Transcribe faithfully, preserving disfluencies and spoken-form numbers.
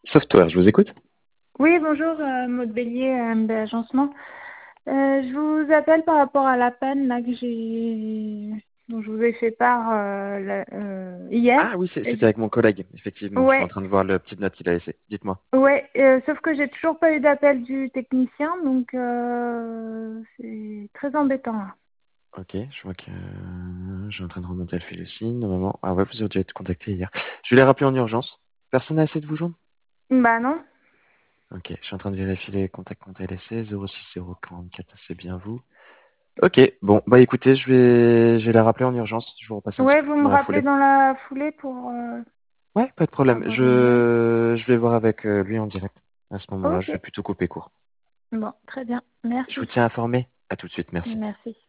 Software, je vous écoute. Oui, bonjour, euh, Maud Bélier, euh, M B Agencement. Euh, je vous appelle par rapport à la panne là que j'ai, dont je vous ai fait part euh, la- euh, hier. Ah oui, c'est- Et c'était du- avec mon collègue, effectivement. Je suis en Ouais, train de voir la petite note qu'il a laissée. Dites-moi. ouais. euh, sauf que j'ai toujours pas eu d'appel du technicien, donc euh, c'est très embêtant là. Ok, je vois que euh, je suis en train de remonter le fil aussi. Normalement, ah ouais, vous avez déjà été contacté hier. Je vais les rappeler en urgence. Personne n'a essayé de vous joindre? Bah non. Ok, je suis en train de vérifier les contacts qu'on t'a laissés. zéro six zéro quarante-quatre, c'est bien vous. Ok, bon, bah écoutez, je vais, je vais la rappeler en urgence. Je vais vous repasser un petit Ouais, coup de vous fil me dans la rappelez foulée. dans la foulée pour euh, Ouais, pas de problème. avoir des nouvelles. Je, je vais voir avec euh, lui en direct. À ce moment-là, je Ok. vais plutôt couper court. Bon, très bien. Je vous Merci. tiens informé. À tout de suite, merci. Merci.